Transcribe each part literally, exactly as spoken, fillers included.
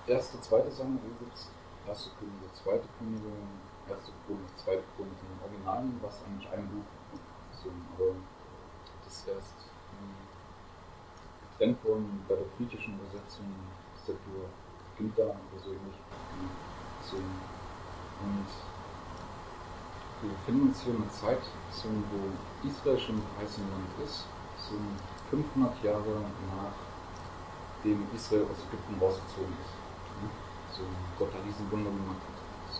erste, zweite Samuel gibt es, erste Könige, zweite Könige, erste Chronik, zweite Chronik im Originalen, was eigentlich ein Buch so, aber das ist erst ähm, getrennt worden bei der griechischen Übersetzung, Septuaginta oder so ähnlich. So, und wir befinden uns hier in einer Zeit, so, wo Israel schon im verheißenen Land ist, so fünfhundert Jahre nachdem Israel aus Ägypten rausgezogen ist. So, Gott ein Riesenwunder gemacht hat. So,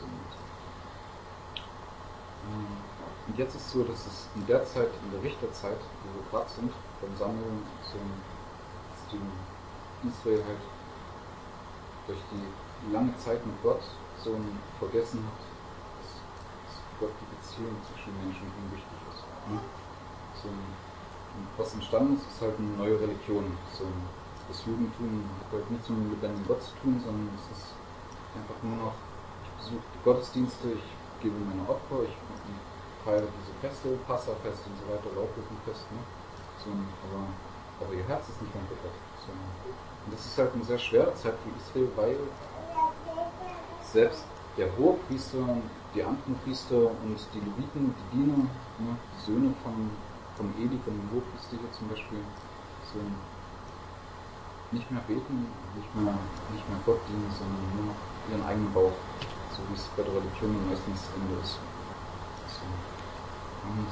und jetzt ist es so, dass es in der Zeit, in der Richterzeit, wo wir gerade sind, beim Samuel, so, dass die Israel halt durch die lange Zeit mit Gott so vergessen hat, dass, dass Gott die Beziehung zwischen Menschen wichtig ist. Mhm. So, und was entstanden ist, ist halt eine neue Religion. So, das Judentum hat halt nichts mit dem lebendigen Gott zu tun, sondern es ist einfach nur noch, ich besuche die Gottesdienste, ich gebe meine Opfer, ich feiere diese Feste, Passafeste und so weiter, Laubhüttenfest, ne? So, aber, aber ihr Herz ist nicht mehr bei Gott. So. Und das ist halt eine sehr schwere Zeit für Israel, weil selbst der Hohepriester, die anderen Priester und die Leviten, die Diener, ne, die Söhne von, von Eli, von dem Hohepriester hier zum Beispiel, so nicht mehr beten, nicht mehr, nicht mehr Gott dienen, sondern nur noch ihren eigenen Bauch, so wie es bei der Religion meistens Ende ist. So. Und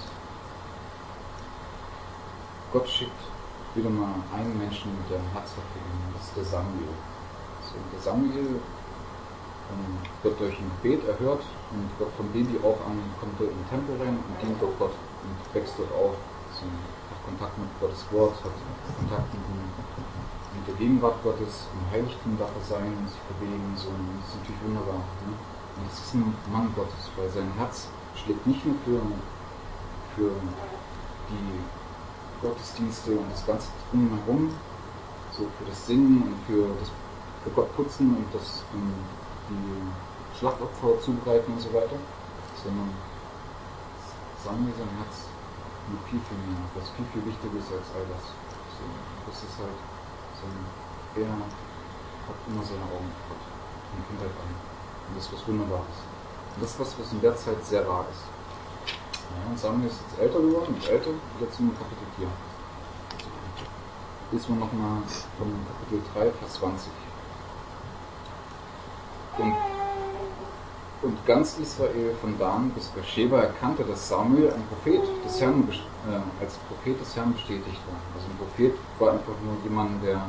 Gott schickt wieder mal einen Menschen mit der Herzverfügung, das ist der Samuel. So, der Samuel ähm, wird durch ein Gebet erhört und Gott vom Baby auf an kommt er in den Tempel rein und dient dort Gott und wächst dort auf. So, hat Kontakt mit Gottes Wort, hat Kontakt mit, dem, mit der Gegenwart Gottes, im Heiligtum darf er sein und sich bewegen. So, und das ist natürlich wunderbar. Ne? Und es ist ein Mann Gottes, weil sein Herz schlägt nicht nur für, für die Gottesdienste und das ganze drumherum, so für das Singen und für das für Gott putzen und das um, die Schlachtopfer zubereiten und so weiter, sondern Samuel sein Herz mit viel, viel mehr, was viel, viel wichtiger ist als all das. So, das ist halt so, er hat immer seine Augen auf Gott, von Kindheit an. Und das ist was Wunderbares. Und das ist was, was in der Zeit sehr rar ist. Ja, und Samuel ist jetzt älter geworden, und älter, jetzt zum Kapitel vier. Lesen wir nochmal von Kapitel drei, Vers zwanzig. Und, und ganz Israel von Dan bis Beersheba erkannte, dass Samuel ein Prophet des Herrn, äh, als Prophet des Herrn bestätigt war. Also ein Prophet war einfach nur jemand, der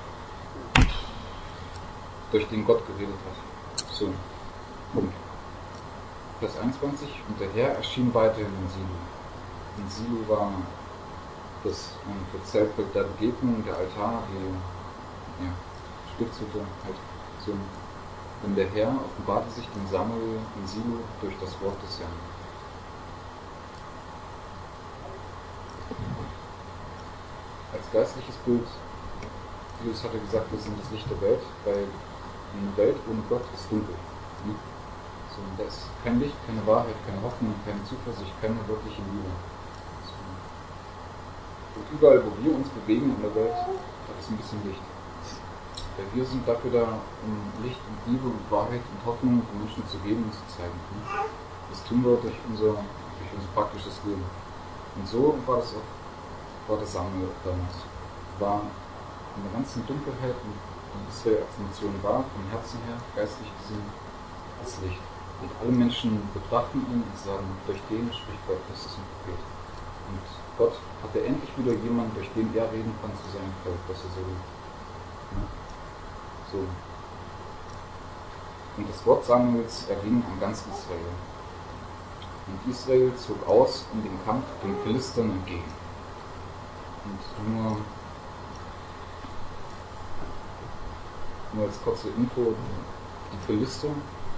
durch den Gott geredet hat. So, Punkt. Vers einundzwanzig, und der Herr erschien weiterhin in Silo. In Silo war das, ähm, das Zeltbild der Begegnung, der Altar, die ja, Stiftshütte, halt so. Und der Herr offenbarte sich dem Samuel in Silo durch das Wort des Herrn. Als geistliches Bild, Jesus hatte gesagt, wir sind das Licht der Welt, weil eine Welt ohne Gott ist dunkel. So, da ist kein Licht, keine Wahrheit, keine Hoffnung, keine Zuversicht, keine wirkliche Liebe. So. Und überall, wo wir uns bewegen in der Welt, da ist ein bisschen Licht. Weil wir sind dafür da, um Licht und Liebe und Wahrheit und Hoffnung den Menschen zu geben und zu zeigen. Das tun wir durch unser, durch unser praktisches Leben. Und so war das auch, war das Samuel damals. War in der ganzen Dunkelheit, die Israel als Nation war, vom Herzen her, geistlich gesehen, das Licht. Und alle Menschen betrachten ihn und sagen, durch den spricht Gott, das ist ein Prophet. Und Gott hatte endlich wieder jemanden, durch den er reden kann zu seinem Volk, was er so will. Ja. So. Und das Wort Samuels erging an ganz Israel. Und Israel zog aus in den Kampf den Philistern entgegen. Und nur, nur als kurze Info, die Philister,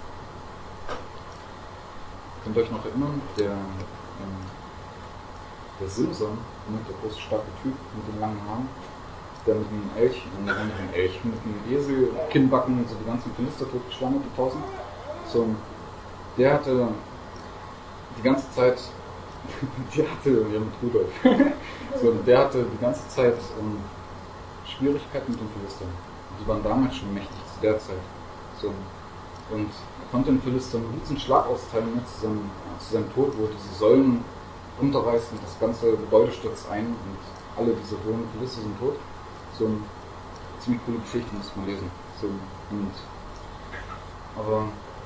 könnt ihr euch noch erinnern, der, ähm, der Simson, der große starke Typ mit den langen Haaren, der mit dem Elch, äh, mit dem Elch, mit dem Esel, Kinnbacken, so die ganzen Philister totgeschlagen hat, die tausend. So, der hatte die ganze Zeit, der hatte, ja mit Rudolf, so, der hatte die ganze Zeit ähm, Schwierigkeiten mit den Philistern. Die waren damals schon mächtig zu der Zeit. So. Und er konnte den Philistern einen riesen Schlag austeilen ne, zu, seinem, zu seinem Tod, wo er diese Säulen runterreißt und das ganze Gebäude stürzt ein und alle diese hohen Philister sind tot. So eine ziemlich coole Geschichte, muss man lesen. So, und, aber,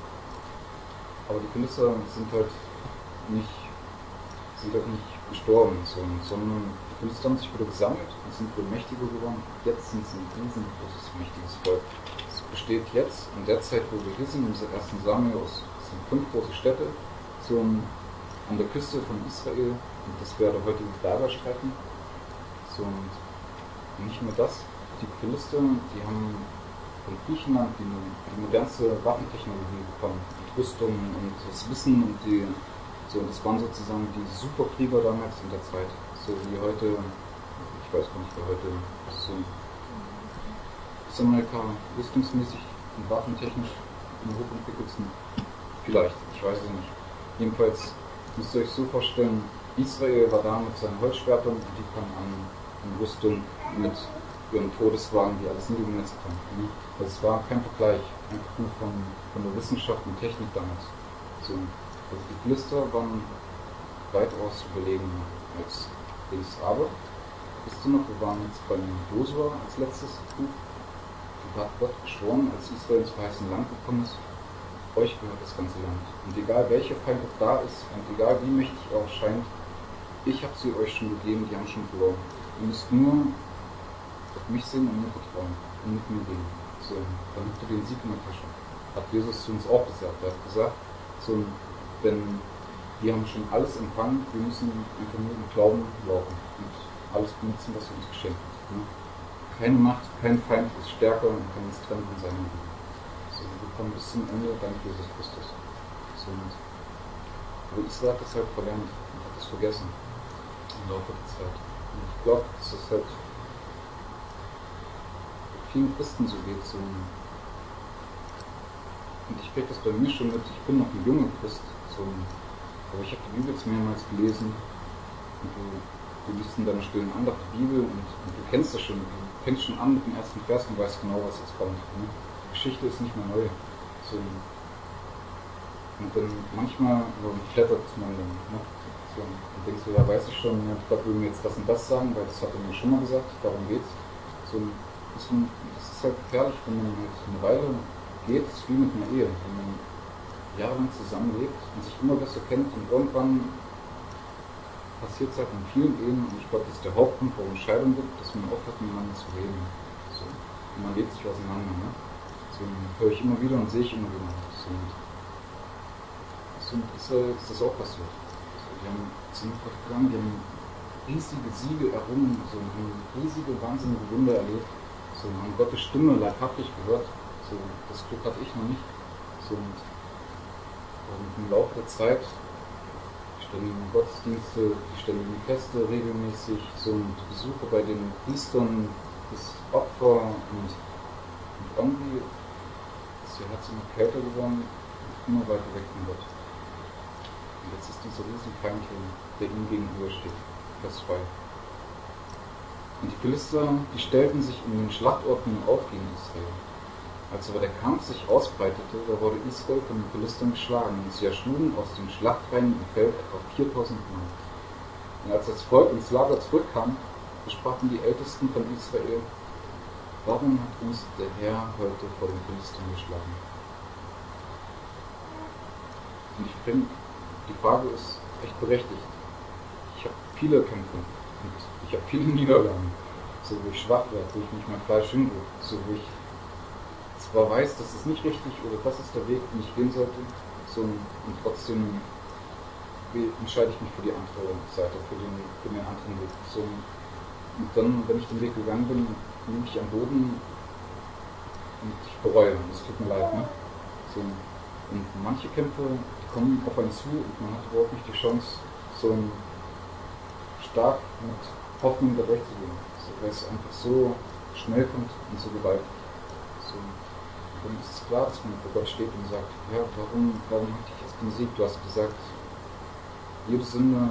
aber die Philister sind halt nicht, sind halt nicht gestorben, so, sondern die Philister haben sich wieder gesammelt und sind wohl mächtiger geworden. Jetzt sind sie ein riesengroßes, mächtiges Volk. Es besteht jetzt, in der Zeit, wo wir hier sind, in dieser ersten Samuel, es sind fünf große Städte, so an der Küste von Israel, und das wäre der heutige Gazastreifen. So, und nicht nur das, die Philister, die haben von Griechenland die, die modernste Waffentechnologie bekommen, die Rüstungen und das Wissen und die, so, das waren sozusagen die Superkrieger damals in der Zeit, so wie heute, ich weiß gar nicht, wer heute so ist Amerika rüstungsmäßig und waffentechnisch in hoch entwickelt sind. Vielleicht, ich weiß es nicht. Jedenfalls müsst ihr euch so vorstellen, Israel war da mit seinen Holzschwertern und die kamen an, an Rüstung mit ihren Todeswagen, die alles niedergemetzelt haben. Ne? Also es war kein Vergleich, einfach nur von, von der Wissenschaft und Technik damals. So, also die Philister waren weitaus überlegen als Dings. Aber, wisst ihr noch, wir waren jetzt beim Josua als letztes Buch. Da hat Gott geschworen, als Israel ins verheißene Land gekommen ist, euch gehört das ganze Land. Und egal welcher Feind da ist und egal wie mächtig er auch scheint, ich habe sie euch schon gegeben, die haben schon verloren. Ihr müsst nur auf mich sehen und mir vertrauen und mit mir gehen. So, dann habt ihr den Sieg in der Tasche. Hat Jesus zu uns auch gesagt. Er hat gesagt, so, denn wir haben schon alles empfangen, wir müssen einfach nur im Glauben laufen und alles benutzen, was er uns geschenkt hat. Ne? Keine Macht, kein Feind ist stärker und kann uns trennen von seinem Leben. So, wir kommen bis zum Ende dank Jesus Christus. So, aber Israel hat das halt verlernt und hat das vergessen im Laufe der Zeit. Und ich glaube, dass es halt vielen Christen so geht. So, und ich kriege das bei mir schon mit, ich bin noch ein junger Christ, so, aber ich habe die Bibel jetzt mehrmals gelesen und du, du liest in deiner stillen Andacht die Bibel und, und du kennst das schon, du fängst schon an mit dem ersten Vers und weißt genau, was jetzt kommt. Ne? Die Geschichte ist nicht mehr neu. So, und dann manchmal so, flattert man dann. Ne? So, und denkst du, ja, weiß ich schon, ja, Gott will mir jetzt das und das sagen, weil das hat er mir schon mal gesagt, darum geht's. So, das ist halt gefährlich, wenn man halt eine Weile geht, es ist wie mit einer Ehe, wenn man jahrelang zusammenlebt und sich immer besser kennt und irgendwann passiert es halt in vielen Ehen und ich glaube, das ist der Hauptgrund, warum es Scheidung gibt, dass man aufhört, miteinander zu reden. So, und man lebt sich auseinander. Ne? So, höre ich immer wieder und sehe ich immer wieder. So, so ist, äh, ist das auch passiert. So, die haben sind gegangen, die haben riesige Siege errungen, so, haben riesige, wahnsinnige Wunder erlebt. So, haben Gottes Stimme leibhaftig gehört. So, das Glück hatte ich noch nicht. So, und, und im Laufe der Zeit ständigen Gottesdienste, die ständigen Feste regelmäßig, so und Besuche bei den Priestern, das Opfer und, und irgendwie ist ihr Herz immer kälter geworden und immer weiter weg von Gott. Und jetzt ist dieser Riesenfeind, der ihm gegenübersteht. Vers zwei. Und die Philister, die stellten sich in den Schlachtordnungen auf gegen Israel. Als aber der Kampf sich ausbreitete, da wurde Israel von den Philistern geschlagen, und sie erschlugen aus den Schlachtreihen im Feld etwa viertausend Mann. Und als das Volk ins Lager zurückkam, besprachen die Ältesten von Israel, warum hat uns der Herr heute vor den Philistern geschlagen? Und ich finde, die Frage ist echt berechtigt. Ich habe viele Kämpfe und ich habe viele Niederlagen, so wo ich schwach werde, wo ich nicht mein Fleisch hingehe, so wo ich zwar weiß, das ist nicht richtig oder das ist der Weg, den ich gehen sollte, so, und trotzdem entscheide ich mich für die andere Seite, für den, für den anderen Weg. So, und dann, wenn ich den Weg gegangen bin, liege ich am Boden und ich bereue, es tut mir leid. Ne? So, und manche Kämpfe die kommen auf einen zu und man hat überhaupt nicht die Chance, so stark mit Hoffnung da durchzugehen, so, weil es einfach so schnell kommt und so gewaltig. So, dann ist es klar, dass man vor Gott steht und sagt, ja, warum, warum hat dich jetzt besiegt? Du hast gesagt, jede Sünde,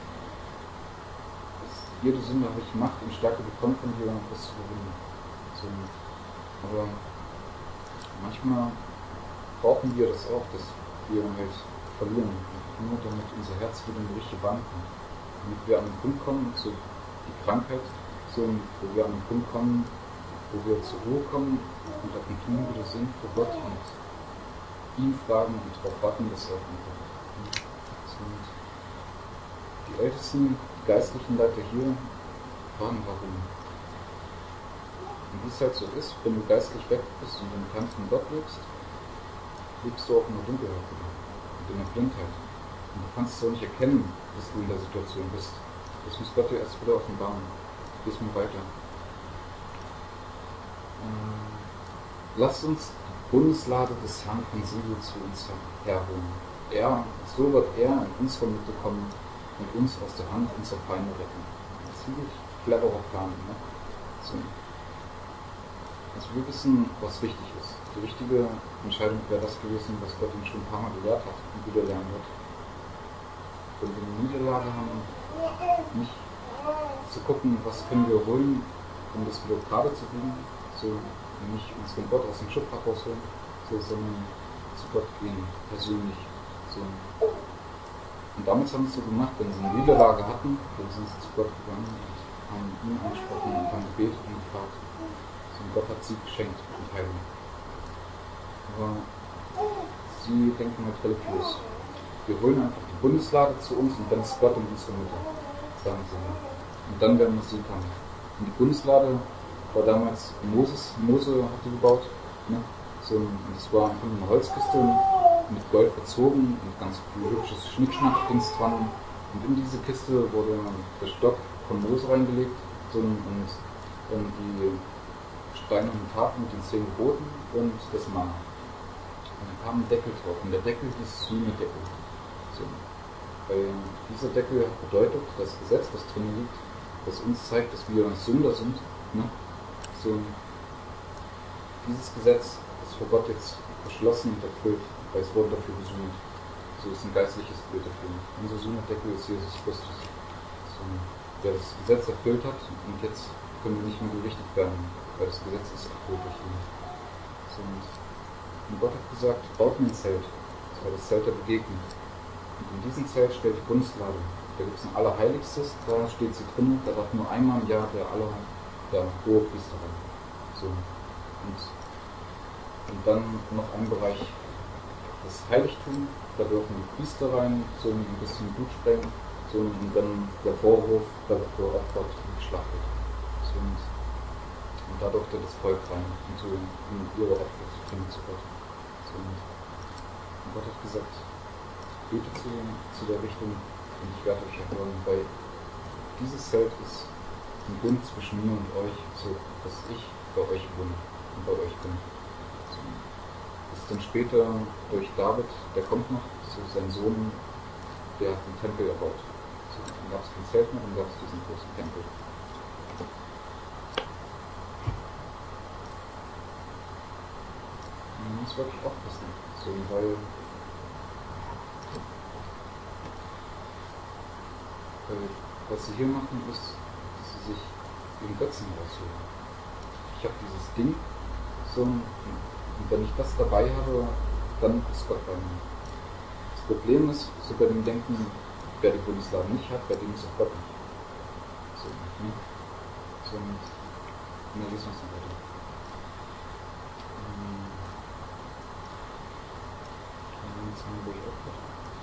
jede Sünde habe ich Macht und Stärke bekommen von dir, um das zu überwinden. So, aber manchmal brauchen wir das auch, dass wir halt verlieren, nur damit unser Herz wieder in die richtige Bahn kommt. Damit wir an den Punkt kommen, so die Krankheit, so, wo wir an den Punkt kommen, wo wir zur Ruhe kommen und auf den Knien wieder sind vor Gott und ihn fragen und darauf warten, dass er kommt. Und die ältesten geistlichen Leiter hier fragen, warum. Und wie es halt so ist, wenn du geistlich weg bist und im Kampf von Gott lebst, lebst du auch in der Dunkelheit und in der Blindheit. Und du kannst es auch nicht erkennen, dass du in der Situation bist. Das muss Gott dir erst wieder offenbaren. Gehst mir weiter. Ähm, lasst uns die Bundeslade des Herrn von Silo zu uns herholen. Er, so wird er in unsere Mitte kommen und uns aus der Hand unserer Feinde retten. Das ist ein ziemlich cleverer Plan. Ne? So. Also wir wissen, was wichtig ist. Die richtige Entscheidung wäre das gewesen, was Gott ihm schon ein paar Mal gelehrt hat und wieder lernen wird. Wenn wir eine Niederlage haben, nicht zu gucken, was können wir holen, um das wieder gerade zu biegen, so nicht uns den Gott aus dem Schubfach rausholen, so, sondern zu Gott gehen, persönlich. So. Und damals haben sie es so gemacht, wenn sie eine Niederlage hatten, dann sind sie zu Gott gegangen und haben ihn angesprochen und haben gebetet und gefragt. Und Gott hat sie geschenkt und Heilung. Aber sie denken halt religiös. Wir holen einfach die Bundeslade zu uns und dann ist Gott in unserer Mitte, sagen sie. Und dann werden wir sie haben. Und die Bundeslade war damals Moses, Mose hat die gebaut. Ne? So, und es war einfach eine Holzkiste mit Gold verzogen und ganz viel hübsches Schnickschnack-Dings dran. Und in diese Kiste wurde der Stock von Mose reingelegt so, und, und die steinernen Tafeln mit den zehn Geboten und das Manna. Und dann kam ein Deckel drauf und der Deckel ist Sühnedeckel. So. Weil dieser Deckel bedeutet, das Gesetz, was drin liegt, das uns zeigt, dass wir Sünder sind. Ne? So. Dieses Gesetz ist vor Gott jetzt beschlossen und erfüllt, weil es wurde dafür gesühnt. So ist ein geistliches Bild dafür. Unser Sühnedeckel ist Jesus Christus. So. Der das Gesetz erfüllt hat und jetzt können wir nicht mehr gerichtet werden, weil das Gesetz ist erfüllt durch ihn. So. Und Gott hat gesagt, baut mir ein Zelt. Das war das Zelt der Begegnung. Und in diesem Zelt steht die Bundeslade. Da gibt es ein Allerheiligstes, da steht sie drin, da darf nur einmal im Jahr der aller der hohe Priester rein. So. Und, und dann noch ein Bereich, das Heiligtum, da dürfen die Priester rein, so ein bisschen Blut sprengen, so, und dann der Vorhof, da wird geopfert und geschlachtet. So, und, und da durfte das Volk rein, um, so, um ihre Opfer zu bringen zu Gott. So, und, und Gott hat gesagt, bete zu, zu der Richtung und ich werde euch erhören, weil dieses Zelt ist ein Bund zwischen mir und euch, so dass ich bei euch wohne und bei euch bin. So, das ist dann später durch David, der kommt noch, so sein Sohn, der hat einen Tempel erbaut. So, dann gab es kein Zelt mehr, dann gab es diesen großen Tempel. Man muss wirklich aufpassen, so, weil was sie hier machen, ist, dass sie sich den Götzen rausholen. Ich habe dieses Ding, so, und wenn ich das dabei habe, dann ist Gott bei mir. Das Problem ist, so bei dem Denken, wer die Bundeslade nicht hat, bei dem ist auch Gott nicht. So, ne? So, und dann lesen wir es noch weiter. Jetzt haben wir auch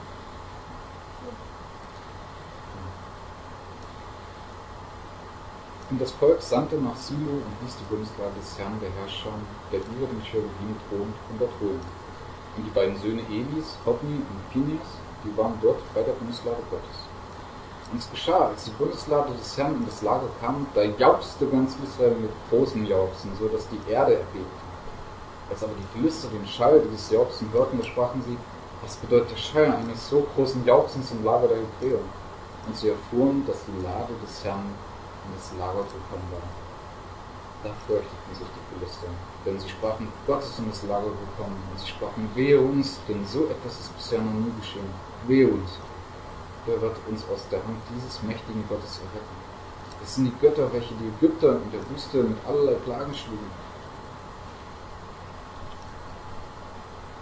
Und das Volk sandte nach Silo und ließ die Bundeslade des Herrn der Herrscher, der über den Cherubim thront, und dort holen. Und die beiden Söhne Elis, Hofni und Phinehas, die waren dort bei der Bundeslade Gottes. Und es geschah, als die Bundeslade des Herrn in das Lager kam, da jauchzte ganz Israel mit großen Jauchzen, so dass die Erde erbebte. Als aber die Philister den Schall dieses Jauchzen hörten, da sprachen sie, was bedeutet der Schall eines so großen Jauchzens im Lager der Hebräer? Und sie erfuhren, dass die Lade des Herrn in das Lager gekommen war. Da fürchteten sich die Philister, denn sie sprachen, Gott ist in das Lager gekommen, und sie sprachen, wehe uns, denn so etwas ist bisher noch nie geschehen. Wehe uns, wer wird uns aus der Hand dieses mächtigen Gottes erretten? Es sind die Götter, welche die Ägypter in der Wüste mit allerlei Plagen schlugen.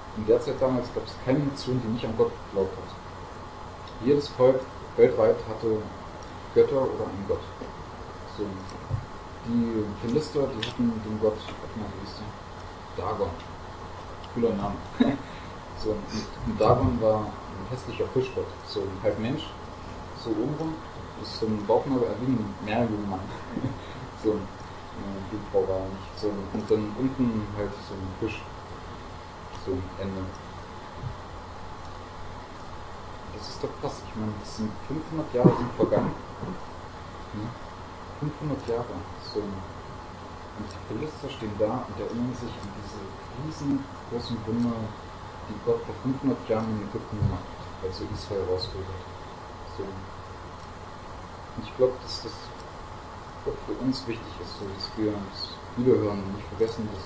in der Zeit damals gab es keine Nation, die nicht an Gott geglaubt hat. Jedes Volk weltweit hatte Götter oder einen Gott. So, die Philister, die hatten den Gott, na, wie hieß der? Dagon. Cooler Name. So, und, und Dagon war ein hässlicher Fischgott. So ein halb Mensch, so oben, ist so ein Bauchnabel, wie ein Meerjungmann. So ein äh, Blutbau war er nicht. So, und dann unten halt so ein Fisch. So ein Ende. Das ist doch krass. Ich meine, das sind fünfhundert Jahre sind vergangen. Ja? fünfhundert Jahre. So. Und die Philister stehen da und erinnern sich an diese riesengroßen Wunder, die Gott vor fünfhundert Jahren in Ägypten gemacht hat, als er Israel rausgeholt hat. So. Und ich glaube, dass das Gott für uns wichtig ist, so dass wir uns wiederhören und nicht vergessen, dass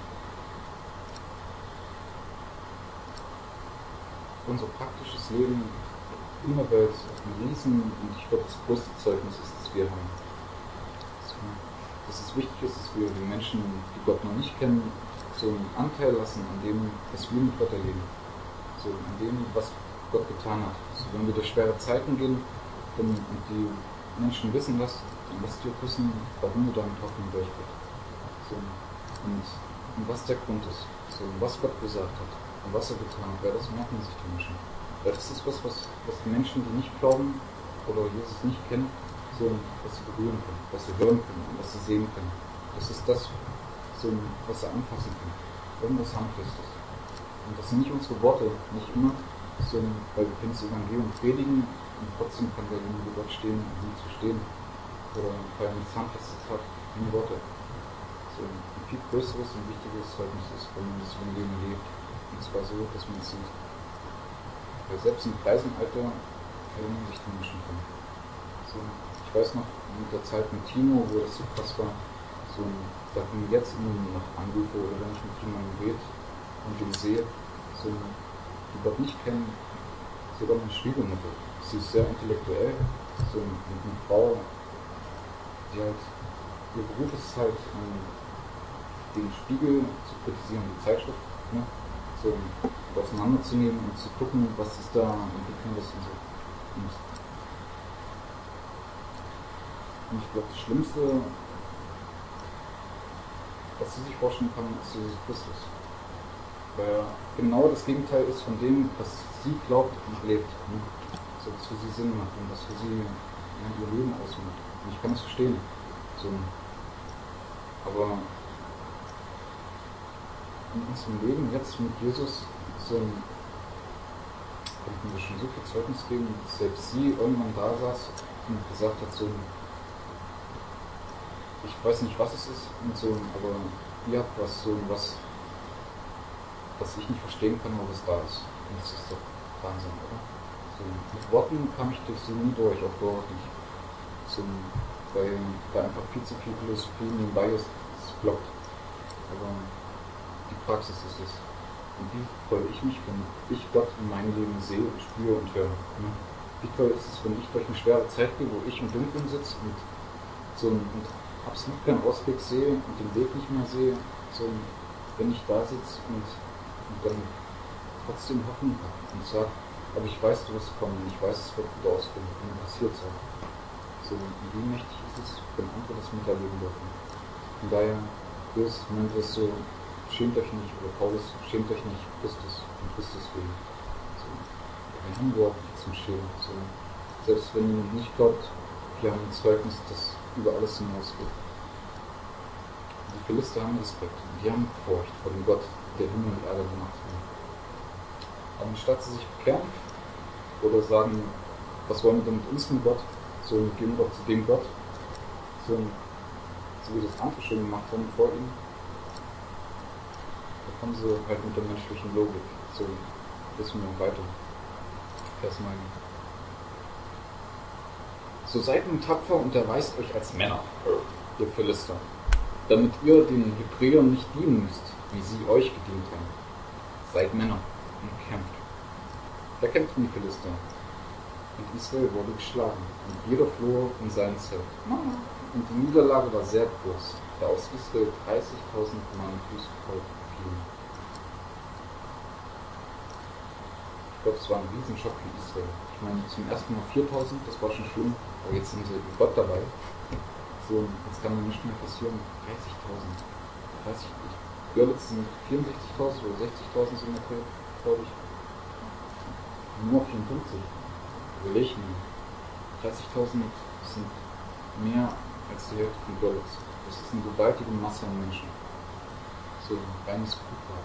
unser praktisches Leben in der Welt ein Riesen, und ich glaube, das größte Zeugnis ist, das wir haben. Dass es wichtig ist, dass wir die Menschen, die Gott noch nicht kennen, so einen Anteil lassen an dem, was wir mit Gott erleben. So an dem, was Gott getan hat. So, wenn wir durch schwere Zeiten gehen und die Menschen wissen das, dann lasst ihr wissen, warum wir damit hoffen durch Gott. So, und, und was der Grund ist. So, was Gott gesagt hat. Und was er getan hat, wer das merken sich die Menschen. Weil das ist was, was, was die Menschen, die nicht glauben oder Jesus nicht kennen, so, was sie berühren können, was sie hören können und was sie sehen können. Das ist das, so, was sie anfassen können. Irgendwas Handfestes. Und das sind nicht unsere Worte, nicht immer, so, weil wir können das Evangelium predigen und trotzdem kann derjenige Gott stehen und nie zu stehen. Oder weil er nichts Handfestes hat, keine Worte. So, ein viel größeres und wichtigeres Zeugnis ist, wenn man das Evangelium lebt. Und zwar so, dass man es sieht. Weil selbst im Greisenalter erinnern sich die Menschen dran. So, ich weiß noch, mit der Zeit mit Timo, wo das so krass war, so, da kommen jetzt immer noch Anrufe, oder wenn ich mit jemandem rede und den sehe, so, die Gott nicht kennen, sogar meine Schwiegermutter. Sie ist sehr intellektuell, so eine Frau, die halt, ihr Beruf ist halt, den Spiegel zu kritisieren, die Zeitschrift, ne? So auseinanderzunehmen und zu gucken, was ist da und wie kann das und so. Und, und ich glaube, das Schlimmste, was sie sich vorstellen kann, ist Jesus Christus. Weil er genau das Gegenteil ist von dem, was sie glaubt und lebt. Ne? So, was für sie Sinn macht und was für sie, ja, ihr Leben ausmacht. Und ich kann das verstehen. So, aber in unserem Leben jetzt mit Jesus so ein, konnten wir schon so viel Zeugnis geben, dass selbst sie irgendwann da saß und gesagt hat, so, ich weiß nicht, was es ist, und so, aber ihr habt was, so was, was ich nicht verstehen kann, aber was da ist. Und das ist doch Wahnsinn, oder? So, mit Worten kam ich durch sie nie durch, auch dort nicht. So, weil da einfach viel zu viel Philosophie nebenbei ist, das blockt. Aber die Praxis ist es. Und wie freue ich mich, wenn ich Gott in meinem Leben sehe und spüre und höre. Ne? Wie toll ist es, wenn ich durch eine schwere Zeit gehe, wo ich im Dunkeln sitze und, so, und absolut keinen Ausweg sehe und den Weg nicht mehr sehe, so, wenn ich da sitze und, und dann trotzdem Hoffnung habe und sage, aber ich weiß, du wirst kommen, ich weiß, es wird gut ausgehen und passiert es auch. So, und wie mächtig ist es, wenn andere das miterleben dürfen. Von daher, Jesus nennt es so, schämt euch nicht, oder Paulus, schämt euch nicht, Christus und Christus wegen. So, wir haben überhaupt nichts zum Schämen. So, selbst wenn ihr nicht glaubt, wir haben ein Zeugnis, das über alles hinausgeht. Die Philister haben Respekt und die haben Furcht vor dem Gott, der Himmel und Erde gemacht hat. Aber anstatt sie sich bekehren oder sagen, was wollen wir denn mit unserem Gott, so gehen wir doch zu dem Gott, so, so wie das andere schon gemacht haben vor ihm, da kommen sie halt mit der menschlichen Logik. So, wissen wir weiter. Vers neun. So seid nun tapfer und erweist euch als Männer, ihr Philister, damit ihr den Hebräern nicht dienen müsst, wie sie euch gedient haben. Seid Männer und kämpft. Wer kämpft die Philister? Und Israel wurde geschlagen, und jeder floh in sein Zelt. Und die Niederlage war sehr groß, da aus Israel dreißigtausend Mann Fußvolk fielen. Ich glaube, es war ein Riesenschock für Israel. Ich meine, zum ersten Mal viertausend, das war schon schlimm, aber jetzt sind sie mit Gott dabei. So, jetzt kann mir nicht mehr passieren, dreißigtausend. dreißig, ich glaube, es sind vierundsechzigtausend oder sechzigtausend sind ungefähr, glaube ich. Nur vierundfünfzig. Überleg mir. dreißigtausend sind mehr als die Hälfte von Görlitz. Das ist eine gewaltige Masse an Menschen. So ein reines Blutbad.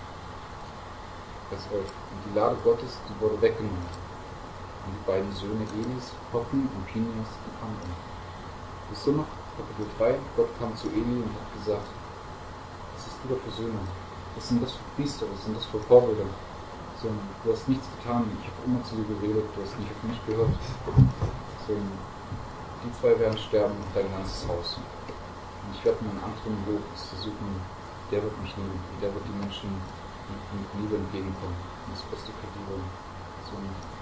Das euch. Und die Lade Gottes, die wurde weggenommen. Und die beiden Söhne Elis, Hophni und Pinhas, die kamen um. Wisst ihr noch? Kapitel drei, Gott kam zu Eli und hat gesagt, was hast du da für Söhne? Was sind das für Priester? Was sind das für Vorbilder? So, du hast nichts getan, ich habe immer zu dir geredet, du hast nicht auf mich gehört. So, die zwei werden sterben und dein ganzes Haus. Und ich werde mir einen anderen Weg zu suchen, der wird mich lieben, und der wird die Menschen mit, mit Liebe entgegenkommen. Und das beste Kaliber. So,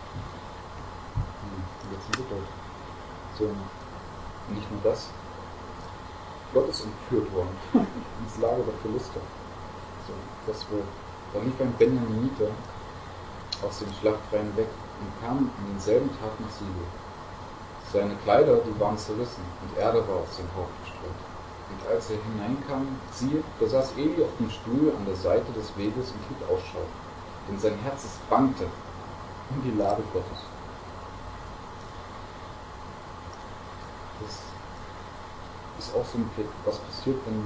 jetzt sind wir dort. So, und nicht nur das, Gott ist entführt worden ins Lager der Philister. So, das war, da lief ein Benjaminiter aus den Schlachtreihen weg und kam an denselben Tag nach Silo. Seine Kleider, die waren zerrissen und Erde war auf sein Haupt gestreut. Und als er hineinkam, siehe, da saß Eli auf dem Stuhl an der Seite des Weges und hielt Ausschau. Denn sein Herz es bangte um die Lade Gottes. Das ist auch so ein Blick, was passiert, wenn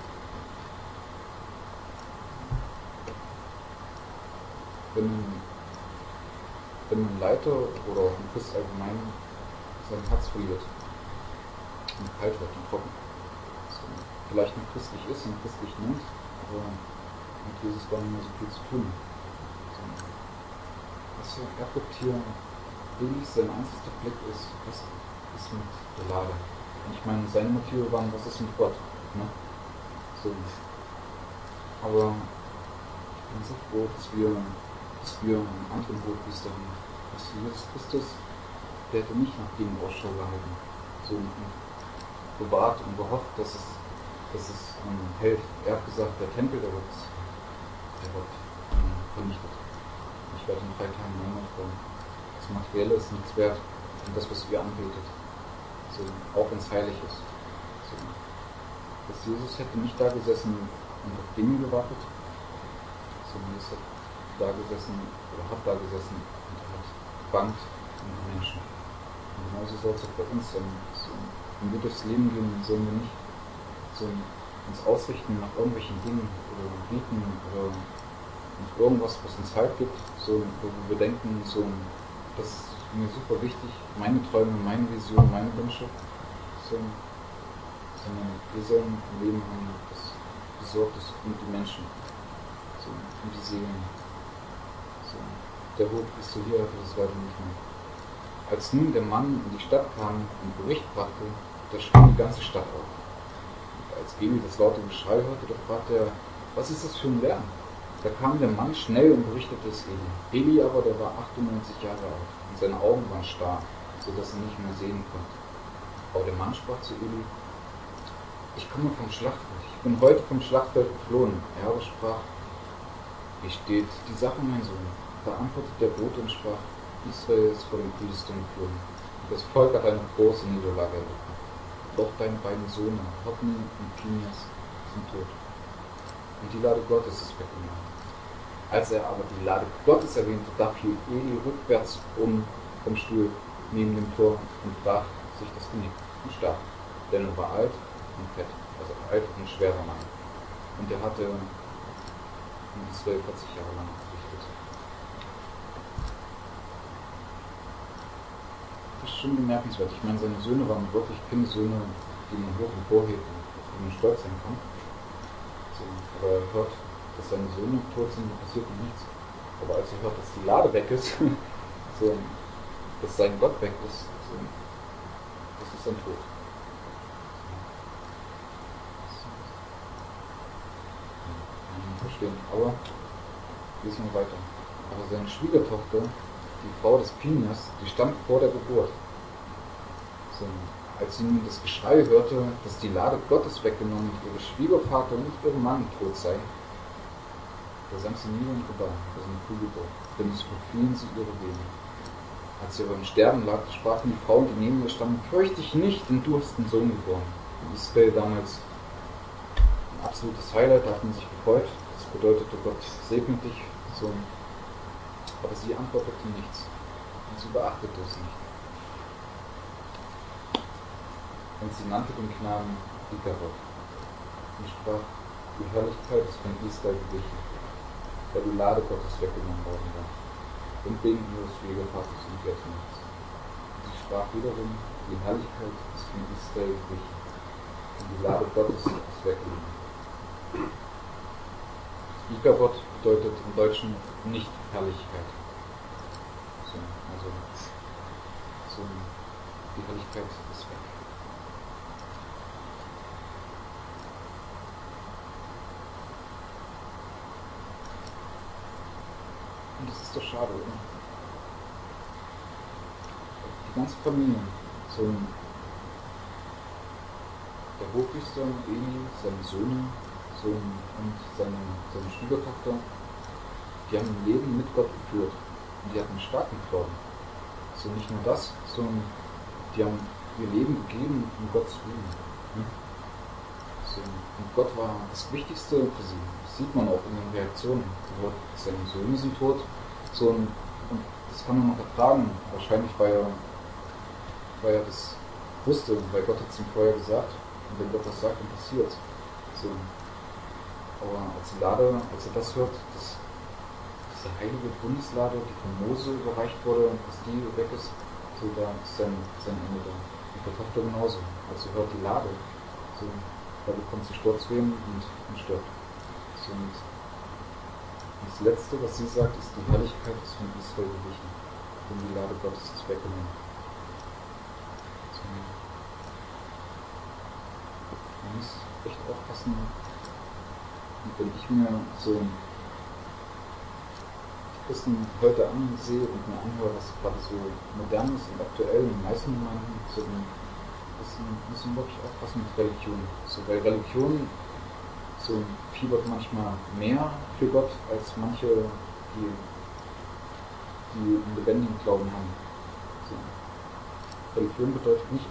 wenn ein, wenn ein Leiter oder auch ein Christ allgemein sein Herz verliert und kalt wird und trocken. So, vielleicht noch christlich ist und christlich nennt, aber mit Jesus war nicht mehr so viel zu tun. So, also, er guckt hier, wirklich sein einziger Blick ist, was ist mit der Lade. Und ich meine, seine Motive waren, was ist mit Gott? Ne? So. Aber ich bin so froh, dass wir, dass wir einen anderen Hohepriester haben. Dass Jesus Christus, der hätte nicht nach dem Ausschau gehalten. So und bewahrt und gehofft, dass es, dass es ähm, hält. Er hat gesagt, der Tempel, der wird, der wird ähm, vernichtet. Ich werde in drei Tagen neu aufbauen. Das Materielle ist nichts wert und das, was ihr anbetet. So, auch wenn es heilig ist. So. Dass Jesus hätte nicht da gesessen und auf Dinge gewartet, sondern Jesus hat da gesessen oder hat da gesessen und hat gebangt um die Menschen. Und genauso soll es auch bei uns sein. So, wenn wir durchs Leben gehen, sollen wir nicht so uns ausrichten nach irgendwelchen Dingen oder Gebieten oder nach irgendwas, was uns Halt gibt, so, wo wir denken, so, das ist mir super wichtig, meine Träume, meine Vision, meine Wünsche, so, sondern wir sollen ein Leben haben, das besorgt ist um die Menschen, so, um die Seelen. So. Der Hohepriester hier hatte das weiter nicht mehr. Als nun der Mann in die Stadt kam und Bericht brachte, da schrie die ganze Stadt auf. Und als Eli das laute Geschrei hörte, da fragte er, was ist das für ein Lärm? Da kam der Mann schnell und berichtete es Eli. Eli aber, der war achtundneunzig Jahre alt und seine Augen waren starr, sodass er nicht mehr sehen konnte. Aber der Mann sprach zu Eli, ich komme vom Schlachtfeld, ich bin heute vom Schlachtfeld geflohen. Er aber sprach, wie steht die Sache, mein Sohn? Da antwortete der Bote und sprach, Israel ist vor den Philistern geflohen. Und das Volk hat eine große Niederlage erlitten. Doch deine beiden Söhne, Hophni und Pinhas, sind tot. Und die Lade Gottes ist weggenommen. Als er aber die Lade Gottes erwähnte, da fiel Eli rückwärts um vom Stuhl neben dem Tor und brach sich das Genick und starb. Denn er war alt und fett, also alt und schwerer Mann. Und er hatte in Israel vierzig Jahre lang gerichtet. Das ist schon bemerkenswert. Ich meine, seine Söhne waren wirklich keine Söhne, die man hoch hervorhebt und auf die man stolz sein kann. So, aber er hört, dass seine Söhne tot sind, passiert ihm nichts. Aber als er hört, dass die Lade weg ist, so, dass sein Gott weg ist, so, das ist sein Tod. Verstehen. Aber lesen wir weiter. Aber seine Schwiegertochter, die Frau des Pinhas, die stand vor der Geburt. So, als sie nun das Geschrei hörte, dass die Lade Gottes weggenommen und ihre Schwiegervater und ihr Mann tot sei, Da sang sie nie und vorbei, also ein Kugelbau, denn es überfielen sie ihre Wege. Als sie aber im Sterben lag, sprachen die Frauen, die neben ihr standen, fürchte dich nicht, denn du hast einen Sohn geboren. In Israel damals ein absolutes Highlight, da hat man sich gefreut. Das bedeutete, Gott segne dich, Sohn. Aber sie antwortete nichts und sie beachtete es nicht. Und sie nannte den Knaben Ikarot und sprach, die Herrlichkeit ist von Israel gewichen, weil die Lade Gottes weggenommen worden war. Und wegen ihres Schwiegervaters und Göttens. Sie sprach wiederum, die Herrlichkeit ist von Israel gewichen, und die Lade Gottes ist weggenommen. Ikarot bedeutet im Deutschen nicht Herrlichkeit. So, also so, die Herrlichkeit ist weg. Und das ist doch schade, oder? Die ganze Familie, so der Hochpriester Eli, seine Söhne, so und seine, seine Schwiegertochter, die haben ein Leben mit Gott geführt und die hatten einen starken Glauben. So nicht nur das, sondern die haben ihr Leben gegeben um Gottes Willen. So, und Gott war das Wichtigste für sie. Das sieht man auch in den Reaktionen. Seine Söhne sind tot. So, und das kann man noch ertragen. Wahrscheinlich, weil er, weil er das wusste, weil Gott hat es ihm vorher gesagt. Und wenn Gott das sagt, dann passiert es. So. Aber als die Lade, als er das hört, dass diese heilige Bundeslade, die von Mose überreicht wurde, dass die weg ist, so da ist sein, sein Ende da. Und der Tochter genauso. Als sie hört die Lade, so, da bekommt sie Sturzwehen und, und stirbt. So, und das Letzte, was sie sagt, ist, die Herrlichkeit ist von Israel gewichen. Denn die Lade Gottes ist weggenommen. So. Man muss echt aufpassen. Und wenn ich mir so die Christen heute ansehe und mir anhöre, was gerade so modern ist und aktuell in den meisten Gemeinden, so müssen, müssen wir wirklich aufpassen mit Religion. So, weil Religion so fiebert manchmal mehr für Gott als manche, die, die einen lebendigen Glauben haben. So. Religion bedeutet nicht,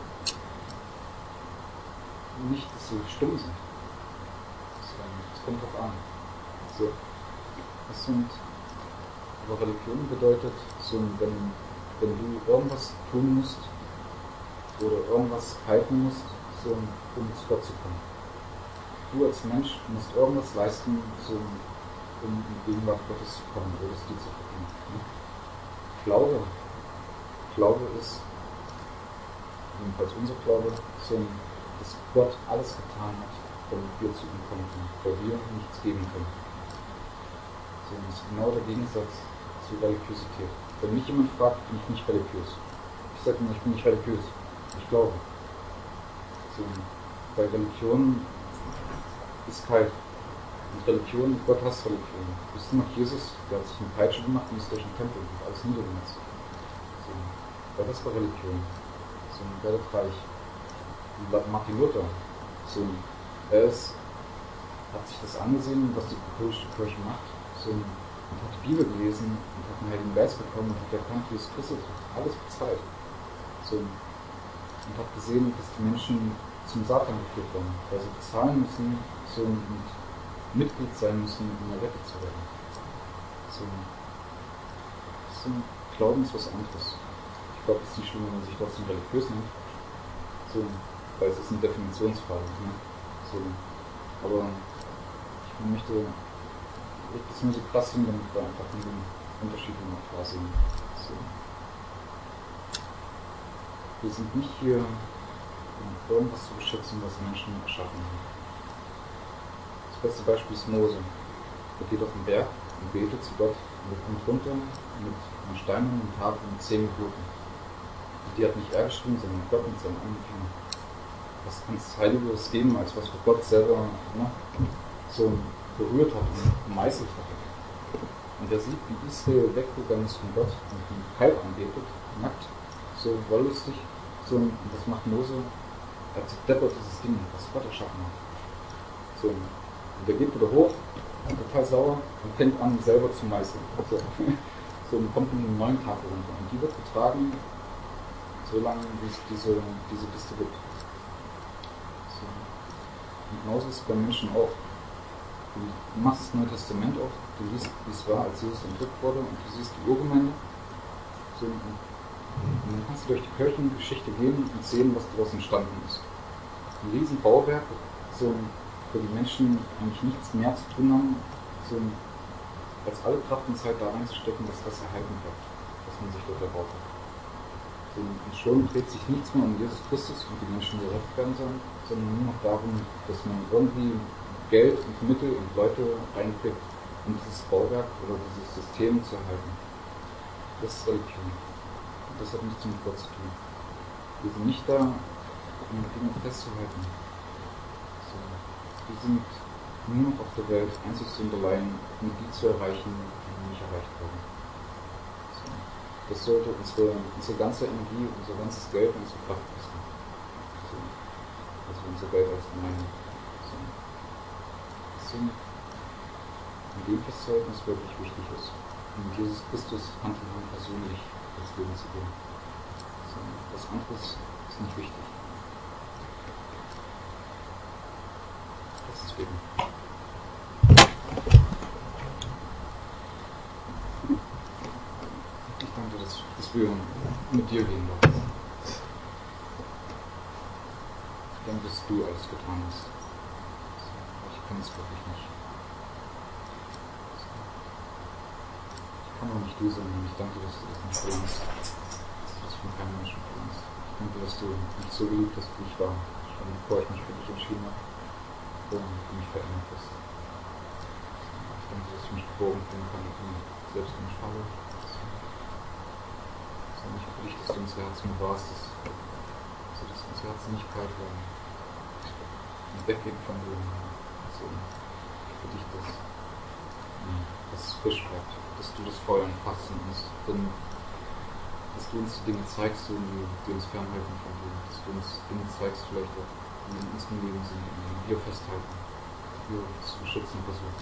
nicht, dass sie stumm sind. Das kommt drauf an. So. Das sind, aber Religion bedeutet, so, wenn, wenn du irgendwas tun musst oder irgendwas halten musst, so, um zu Gott zu kommen. Du als Mensch musst irgendwas leisten, so, um in die Gegenwart Gottes zu kommen oder es dir zu verdienen. Glaube, Glaube ist, jedenfalls unser Glaube, so, dass Gott alles getan hat, damit wir zu ihm kommen können, weil wir nichts geben können. So, das ist genau der Gegensatz zu Religiosität. Wenn mich jemand fragt, bin ich nicht religiös. Ich sage immer, ich bin nicht religiös. Ich glaube. So, bei Religion ist kalt. Und Religion, Gott hasst Religion. Wisst ihr noch, Jesus, der hat sich eine Peitsche gemacht und ist durch den Tempel und alles niedergemetzt. So, weil das war Religion. So, werdet reich. Martin Luther, so, er ist, hat sich das angesehen, was die katholische Kirche macht, so, und hat die Bibel gelesen und hat einen Heiligen Geist bekommen und hat erkannt, wie Jesus Christus alles bezahlt. So, und hat gesehen, dass die Menschen zum Satan geführt werden, weil sie bezahlen müssen, so, und Mitglied sein müssen, um errettet zu werden. So, so, Glauben ist was anderes. Ich glaube, es ist nicht schlimm, wenn man sich trotzdem religiös nennt. So, weil es ist eine Definitionsfrage. Ne? So, aber ich möchte das nur so krass hin, damit wir einfach den Unterschied noch klar sehen. So. Wir sind nicht hier, um irgendwas zu beschützen, was Menschen erschaffen haben. Das beste Beispiel ist Mose. Er geht auf den Berg und betet zu Gott und er kommt runter mit einer steinernen Tafel mit zehn Geboten. Und die hat nicht er geschrieben, sondern Gott mit seinem eigenen Finger. Was kann es Heiligeres geben, als was Gott selber, ne, so berührt hat und gemeißelt hat. Und er sieht, wie Israel weggegangen ist von Gott und den Kalb anbetet, nackt, so wollüstig, so, und das macht Mose, er zerdeppert dieses Ding, was Gott erschaffen hat. So, und er geht wieder hoch total sauer und fängt an, selber zu meißeln. So, so und kommt in einen neuen Tafel runter. Und die wird getragen, so lange, wie es diese, diese Kiste gibt. So. Und genauso ist es bei Menschen auch. Du machst das Neue Testament auf, du liest, wie es war, als Jesus entrückt wurde, und du siehst die Urgemeinde. So, und dann kannst du durch die Kirchengeschichte gehen und sehen, was daraus entstanden ist. Ein Riesenbauwerk, so, wo die Menschen eigentlich nichts mehr zu tun haben, so, als alle Kraft und Zeit da reinzustecken, dass das erhalten bleibt, was man sich dort erbaut hat. So, und schon dreht sich nichts mehr um Jesus Christus und die Menschen, die gerettet werden sollen, sondern nur noch darum, dass man irgendwie Geld und Mittel und Leute reinkriegt, um dieses Bauwerk oder dieses System zu erhalten. Das ist Religion. Und das hat nichts mit Gott zu tun. Wir sind nicht da, um Dinge festzuhalten. So. Wir sind nur noch auf der Welt einzig und allein, um die zu erreichen, die nicht erreicht wurden. So. Das sollte unsere, unsere ganze Energie, unser ganzes Geld und unsere Kraft kosten. So. Also unser Geld als Gemeinde. So. In dem festzuhalten, was wirklich wichtig ist. Und mit Jesus Christus Hand in Hand persönlich das Leben zu gehen. So, was anderes ist nicht wichtig. Das ist Leben. Ich danke, dass, dass wir mit dir gehen dürfen. Ich danke, dass du alles getan hast. Ich kann es wirklich nicht. Ich kann auch nicht du sein, und ich danke, dass du das nicht verlangst. Das ist von keinem Menschen verlangst. Ich danke, dass du mich so geliebt hast, wie ich war, schon bevor ich mich für dich entschieden habe, und du mich verändert hast. Ich danke, dass ich mich geboren fühlen kann, und selbst wenn ich falle. Ich bitte dich, dass du unser Herz bewahrst, dass, dass unser Herz nicht kalt werden und weggehen von dir. So, für dich, dass, dass es frisch bleibt, dass du das Feuer entfasst in uns, denn, dass du uns die Dinge zeigst, die, die uns fernhalten von dir, dass du uns Dinge zeigst, vielleicht auch, die in unserem Leben sind, die wir festhalten, die wir zu beschützen versuchen.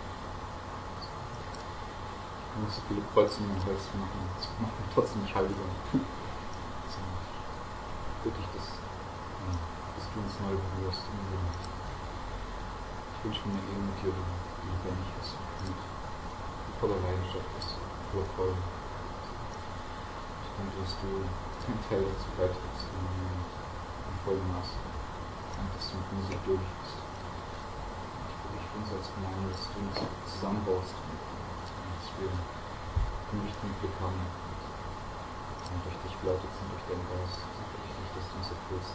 Ich kann nicht so viele Kreuze in meinem Hals machen, das macht mich trotzdem nicht heiliger. So, bitte ich, dass, dass du uns neu berührst im Leben. Ich wünsche mir eine Ehe mit dir, die lebendig ist und die voller Leidenschaft ist, voller Freude. Ich danke, dass du einen Teil dazu beiträgst in vollem Maß. Und dass du mit mir so durch bist. Ich bitte dich für uns als Gemeinde, dass du uns zusammenbaust und dass wir den richtigen Blick haben und durch dich geleitet sind, durch deinen Geist. Ich bitte dich, dass du uns erfüllst.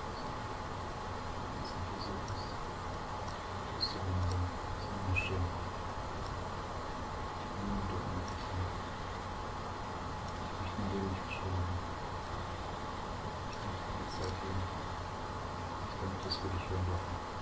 Schön. Ich möchte mein Leben nicht verschwenden. Ich möchte die Zeit geben. Ich danke, dass wir dich hören dürfen.